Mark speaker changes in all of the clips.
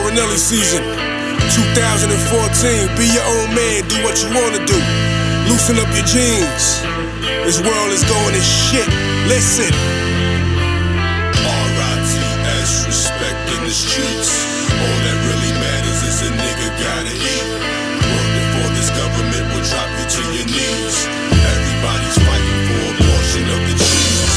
Speaker 1: Marinelli season, 2014. Be your own man, do what you wanna do. Loosen up your jeans. This world is going to shit. Listen.
Speaker 2: R.I.T.S. respect in the streets. All that really matters is a nigga gotta eat. Work before this government will drop you to your knees. Everybody's fighting for a portion of the cheese.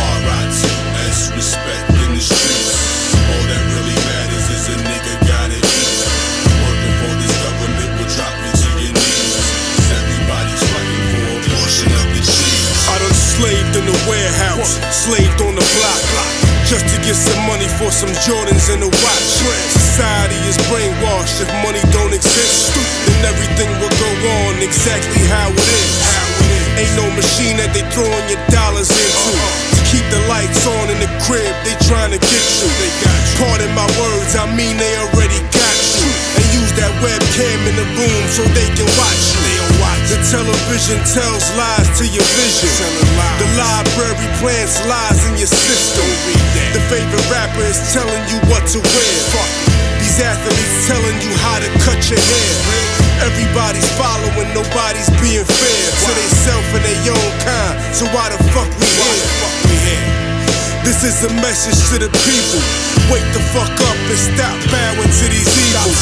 Speaker 2: R.I.T.S. respect in the streets. All that really matters is a nigga gotta eat. Work before this government will drop you to your knees. Everybody's fighting for a portion of the cheese.
Speaker 1: I done slaved in the warehouse, slaved on the block, just to get some money for some Jordans and a watch. Society is brainwashed. If money don't exist, then everything will go on exactly how it is. Ain't no machine that they throwing your dollars into. To keep the lights on in the crib, they trying to get you. Pardon my words, I mean they already got you. And use that webcam in the room so they can watch you. The television tells lies to your vision. The library plants lies in your system. The favorite rapper is telling you what to wear. These athletes telling you how to cut your hair. Everybody's following, nobody's being fair to theyself and their own kind. So why the fuck we here? This is a message to the people. Wake the fuck up and stop bowing to these evils.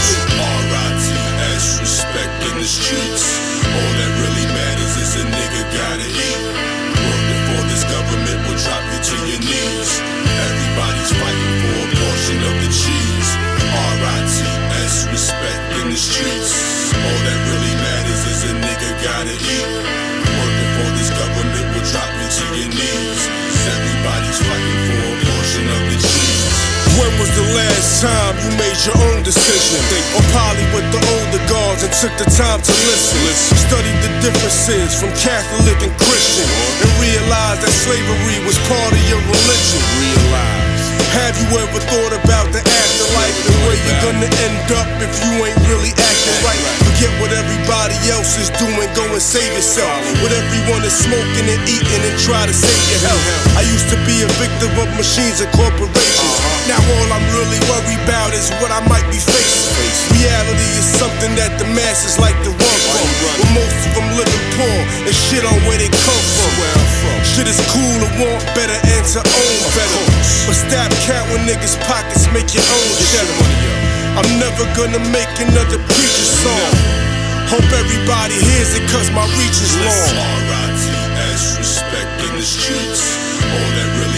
Speaker 2: R.I.T.S. respect in the streets. All that really matters is a nigga gotta eat. Work before this government will drop you to your knees. Everybody's fighting for a portion of the cheese. R.I.T.S. respect in the streets. All that really matters is a nigga gotta eat. Work before this government will drop you to your knees. Everybody's fighting for a portion of the cheese.
Speaker 1: When was the last time you made your own decision? Or poly with the older guards and took the time to listen? Studied the differences from Catholic and Christian, and realized that slavery was part of your religion. Have you ever thought about the afterlife and where you're gonna end up if you ain't really acting right? Forget what everybody else is doing, go and save yourself. What everyone is smoking and eating and try to save your health. I used to be a victim of machines and corporations. Now all I'm really worried about is what I might be facing. Reality is something that the masses like to run from. But most of them living poor and shit on where they come from. Shit is cool to want better and to own better, but stop counting niggas' pockets, make your own cheddar. I'm never gonna make another preacher song. Hope everybody hears it cause my reach is long.
Speaker 2: R.I.T.S. respect in the streets. All that really